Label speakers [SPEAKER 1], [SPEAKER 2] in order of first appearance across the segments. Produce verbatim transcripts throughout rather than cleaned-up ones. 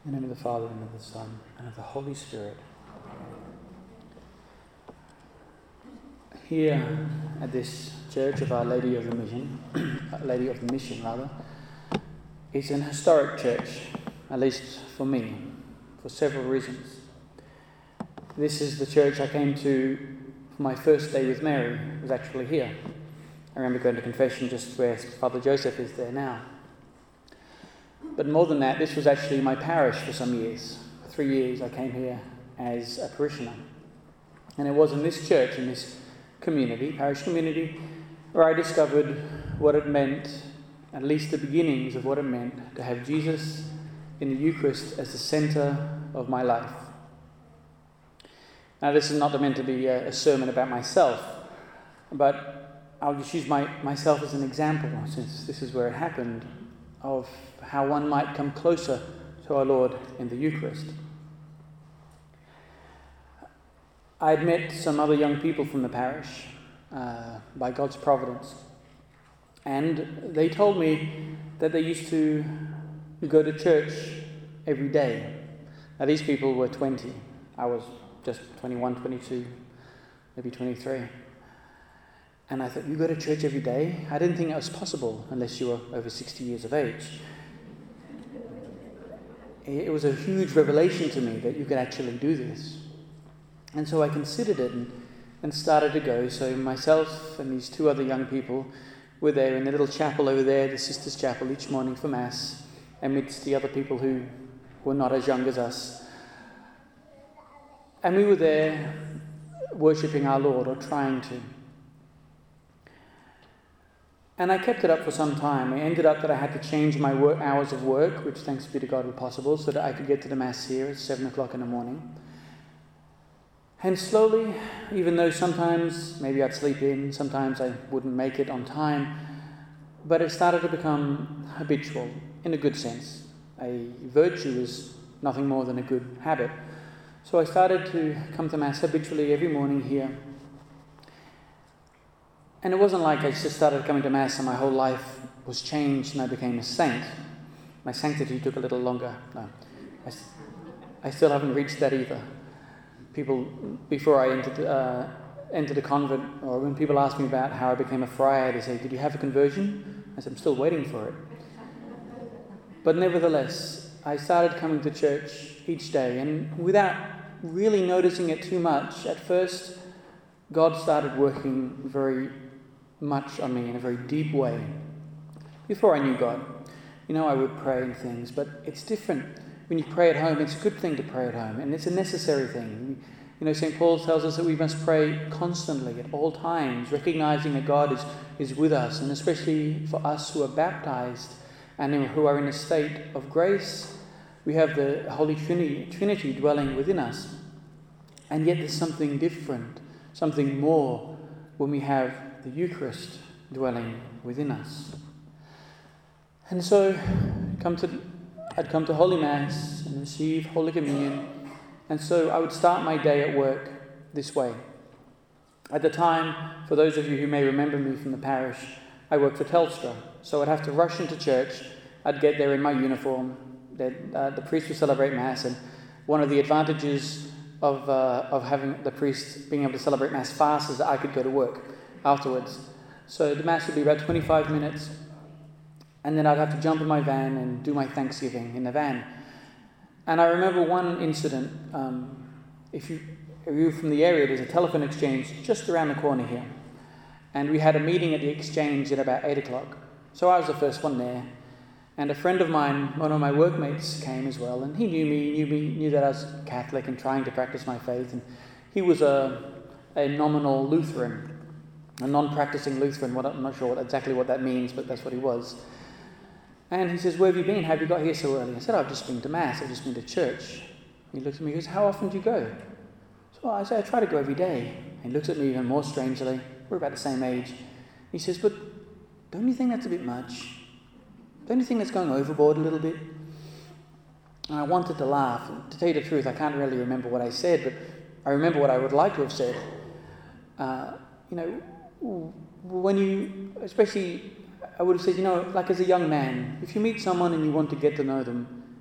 [SPEAKER 1] In the name of the Father, and of the Son, and of the Holy Spirit. Here at this Church of Our Lady of the Mission, Lady of the Mission rather, is an historic church, at least for me, for several reasons. This is the church I came to for my first day with Mary. It was actually here. I remember going to confession just where Father Joseph is there now. But more than that, this was actually my parish for some years. For three years I came here as a parishioner. And it was in this church, in this community, parish community, where I discovered what it meant, at least the beginnings of what it meant, to have Jesus in the Eucharist as the centre of my life. Now, this is not meant to be a, a sermon about myself, but I'll just use my, myself as an example, since this is where it happened, of how one might come closer to our Lord in the Eucharist. I'd met some other young people from the parish uh, by God's providence, and they told me that they used to go to church every day. Now, these people were twenty. I was just twenty-one, twenty-two, maybe twenty-three. And I thought, you go to church every day? I didn't think that was possible unless you were over sixty years of age. It was a huge revelation to me that you could actually do this. And so I considered it and, and started to go. So myself and these two other young people were there in the little chapel over there, the Sisters' Chapel, each morning for Mass, amidst the other people who were not as young as us. And we were there worshipping our Lord, or trying to. And I kept it up for some time. It ended up that I had to change my work, hours of work, which thanks be to God were possible, so that I could get to the Mass here at seven o'clock in the morning. And slowly, even though sometimes maybe I'd sleep in, sometimes I wouldn't make it on time, but it started to become habitual, in a good sense. A virtue is nothing more than a good habit. So I started to come to Mass habitually every morning here. And it wasn't like I just started coming to Mass and my whole life was changed and I became a saint. My sanctity took a little longer. No, I, I still haven't reached that either. People, before I entered, uh, entered a convent, or when people ask me about how I became a friar, they say, did you have a conversion? I said, I'm still waiting for it. But nevertheless, I started coming to church each day, and without really noticing it too much, at first, God started working very much on me in a very deep way. Before I knew God, you know, I would pray and things, but it's different. When you pray at home, it's a good thing to pray at home, and it's a necessary thing. You know, Saint Paul tells us that we must pray constantly, at all times, recognizing that God is, is with us, and especially for us who are baptized and who are in a state of grace, we have the Holy Trinity, Trinity dwelling within us. And yet there's something different, something more when we have the Eucharist dwelling within us. And so come to, I'd come to Holy Mass and receive Holy Communion. And so I would start my day at work this way. At the time, for those of you who may remember me from the parish, I worked for Telstra. So I'd have to rush into church. I'd get there in my uniform. Uh, the priest would celebrate Mass. And one of the advantages of uh, of having the priest being able to celebrate Mass fast is that I could go to work afterwards. So the Mass would be about twenty-five minutes. And then I'd have to jump in my van and do my Thanksgiving in the van. And I remember one incident. Um, if, you, if you're from the area, there's a telephone exchange just around the corner here. And we had a meeting at the exchange at about eight o'clock. So I was the first one there. And a friend of mine, one of my workmates, came as well. And he knew me, knew me, knew that I was Catholic and trying to practice my faith. And he was a, a nominal Lutheran, a non-practicing Lutheran. What, I'm not sure what, exactly what that means, but that's what he was. And he says, where have you been? How have you got here so early? I said, I've just been to Mass. I've just been to church. He looks at me and goes, how often do you go? So I say, I try to go every day. And he looks at me even more strangely. We're about the same age. He says, but don't you think that's a bit much? Don't you think that's going overboard a little bit? And I wanted to laugh. To tell you the truth, I can't really remember what I said, but I remember what I would like to have said. Uh, you know, when you, especially I would have said, you know, like as a young man, if you meet someone and you want to get to know them,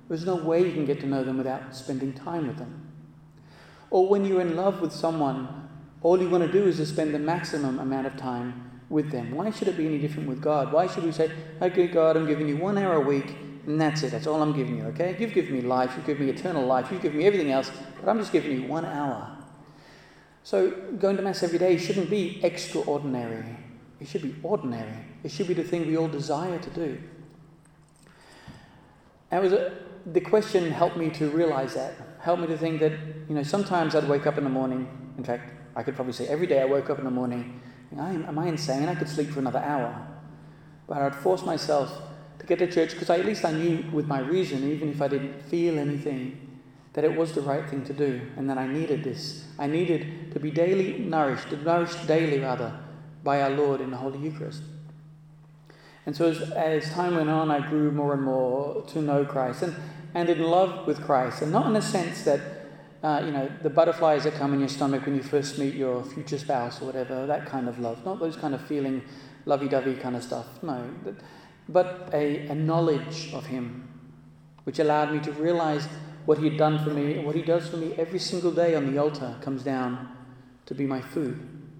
[SPEAKER 1] There's no way you can get to know them without spending time with them. Or when you're in love with someone, all you want to do is to spend the maximum amount of time with them. Why should it be any different with God? Why should we say, okay, God, I'm giving you one hour a week, and that's it. That's all I'm giving you, okay? You've given me life. You've given me eternal life. You've given me everything else, but I'm just giving you one hour. So going to Mass every day shouldn't be extraordinary. It should be ordinary. It should be the thing we all desire to do. And it was a, the question helped me to realize that. Helped me to think that, you know, sometimes I'd wake up in the morning. In fact, I could probably say every day I woke up in the morning, thinking, am I insane? I could sleep for another hour. But I'd force myself to get to church because I, at least I knew with my reason, even if I didn't feel anything, that it was the right thing to do, and that I needed this. I needed to be daily nourished, nourished daily rather, by our Lord in the Holy Eucharist. And so as, as time went on, I grew more and more to know Christ and, and in love with Christ. And not in the sense that, uh, you know, the butterflies that come in your stomach when you first meet your future spouse or whatever, that kind of love. Not those kind of feeling, lovey-dovey kind of stuff. No. But, but a, a knowledge of him, which allowed me to realize what he had done for me and what he does for me every single day on the altar comes down to be my food.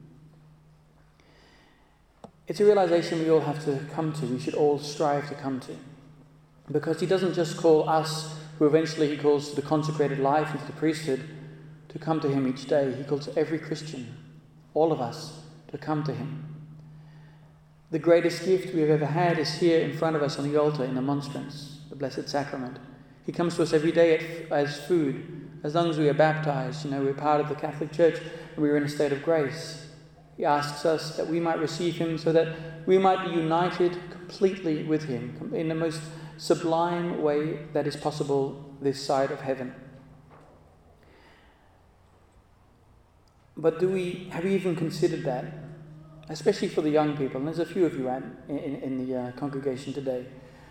[SPEAKER 1] It's a realization we all have to come to. We should all strive to come to. Because he doesn't just call us, who eventually he calls to the consecrated life and to the priesthood, to come to him each day. He calls every Christian, all of us, to come to him. The greatest gift we have ever had is here in front of us on the altar in the monstrance, the Blessed Sacrament. He comes to us every day at, as food. As long as we are baptized, you know, we're part of the Catholic Church and we're in a state of grace. He asks us that we might receive him so that we might be united completely with him in the most sublime way that is possible this side of heaven. But do we have we even considered that? Especially for the young people, and there's a few of you in, in, in the uh, congregation today.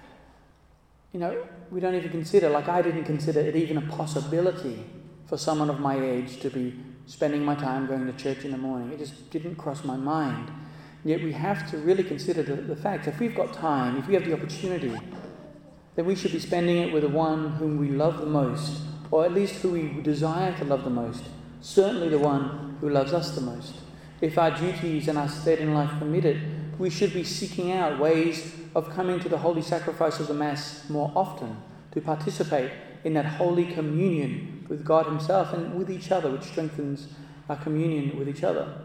[SPEAKER 1] You know, we don't even consider, like I didn't consider it even a possibility for someone of my age to be spending my time going to church in the morning. It just didn't cross my mind. Yet we have to really consider the, the fact, if we've got time, if we have the opportunity, then we should be spending it with the one whom we love the most, or at least who we desire to love the most, certainly the one who loves us the most. If our duties and our state in life permit it, we should be seeking out ways of coming to the holy sacrifice of the Mass more often, to participate in that holy communion with God himself and with each other, which strengthens our communion with each other.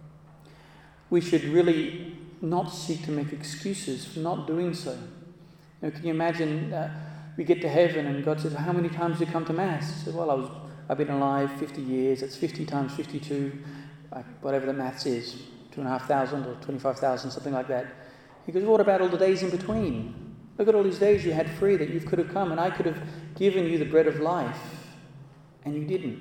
[SPEAKER 1] We should really not seek to make excuses for not doing so. You know, can you imagine uh, we get to heaven and God says, how many times did you come to Mass? I said, well, I was, I've been alive fifty years, it's fifty times fifty-two, like whatever the maths is, two and a half thousand or twenty-five thousand, something like that. He goes, what about all the days in between? Look at all these days you had free that you could have come and I could have given you the bread of life, and you didn't.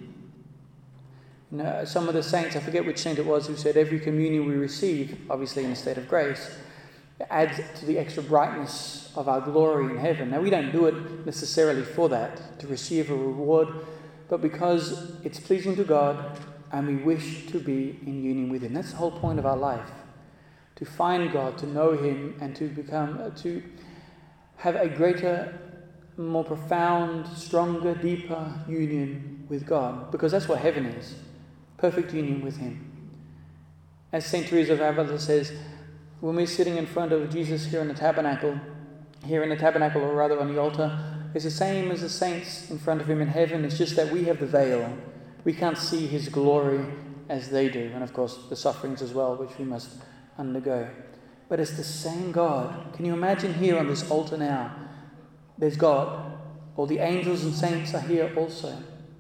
[SPEAKER 1] You know, some of the saints, I forget which saint it was, who said every communion we receive, obviously in a state of grace, adds to the extra brightness of our glory in heaven. Now, we don't do it necessarily for that, to receive a reward, but because it's pleasing to God and we wish to be in union with him. That's the whole point of our life. To find God, to know him, and to become, uh, to have a greater, more profound, stronger, deeper union with God. Because that's what heaven is. Perfect union with him. As Saint Teresa of Avila says, when we're sitting in front of Jesus here in the tabernacle, here in the tabernacle, or rather on the altar, it's the same as the saints in front of him in heaven. It's just that we have the veil. We can't see his glory as they do. And of course, the sufferings as well, which we must undergo. But it's the same God. Can you imagine here on this altar now? There's God. All the angels and saints are here also.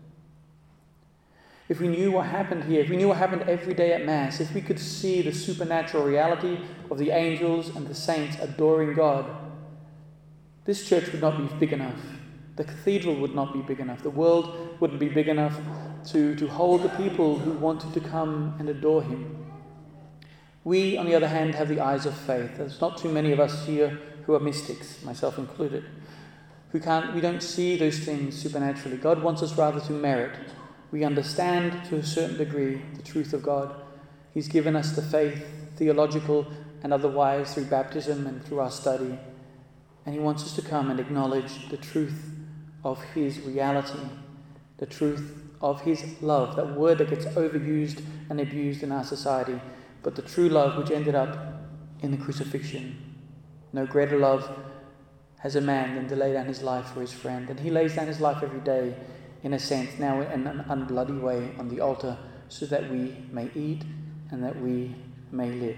[SPEAKER 1] If we knew what happened here, if we knew what happened every day at Mass, if we could see the supernatural reality of the angels and the saints adoring God, this church would not be big enough. The cathedral would not be big enough. The world wouldn't be big enough to, to hold the people who wanted to come and adore him. We, on the other hand, have the eyes of faith. There's not too many of us here who are mystics, myself included, who can't, we don't see those things supernaturally. God wants us rather to merit. We understand to a certain degree the truth of God. He's given us the faith, theological and otherwise, through baptism and through our study. And he wants us to come and acknowledge the truth of his reality, the truth of his love, that word that gets overused and abused in our society, but the true love which ended up in the crucifixion. No greater love has a man than to lay down his life for his friend. And he lays down his life every day, in a sense, now in an unbloody way on the altar, so that we may eat and that we may live.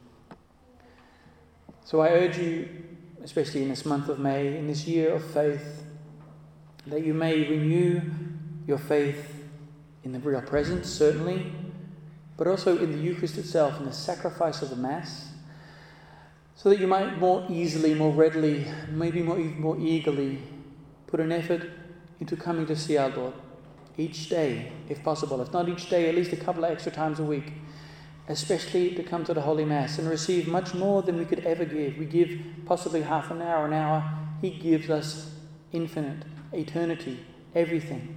[SPEAKER 1] So I urge you, especially in this month of May, in this year of faith, that you may renew your faith in the real presence, certainly, but also in the Eucharist itself, in the sacrifice of the Mass, so that you might more easily, more readily, maybe more, more eagerly put an effort into coming to see our Lord each day, if possible. If not each day, at least a couple of extra times a week, especially to come to the Holy Mass and receive much more than we could ever give. We give possibly half an hour, an hour. He gives us infinite, eternity, everything.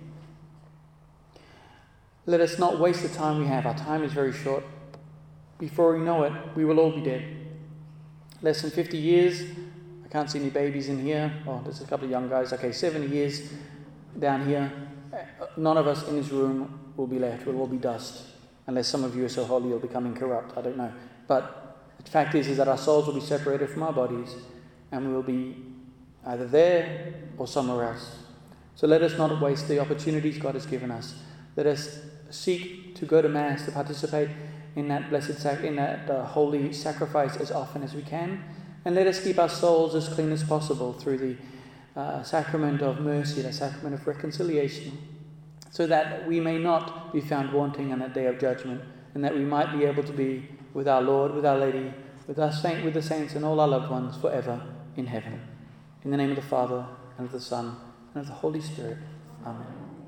[SPEAKER 1] Let us not waste the time we have. Our time is very short. Before we know it, we will all be dead. Less than fifty years. I can't see any babies in here. Oh, there's a couple of young guys. Okay, seventy years down here. None of us in this room will be left. We'll all be dust. Unless some of you are so holy you'll become incorrupt. I don't know. But the fact is, is that our souls will be separated from our bodies, and we will be either there or somewhere else. So let us not waste the opportunities God has given us. Let us seek to go to Mass, to participate in that blessed sac- in that uh, holy sacrifice as often as we can, and let us keep our souls as clean as possible through the uh, sacrament of mercy, the sacrament of reconciliation, so that we may not be found wanting on that day of judgment, and that we might be able to be with our Lord, with Our Lady, with our saint, with the saints, and all our loved ones forever in heaven. In the name of the Father, and of the Son, and of the Holy Spirit. Amen.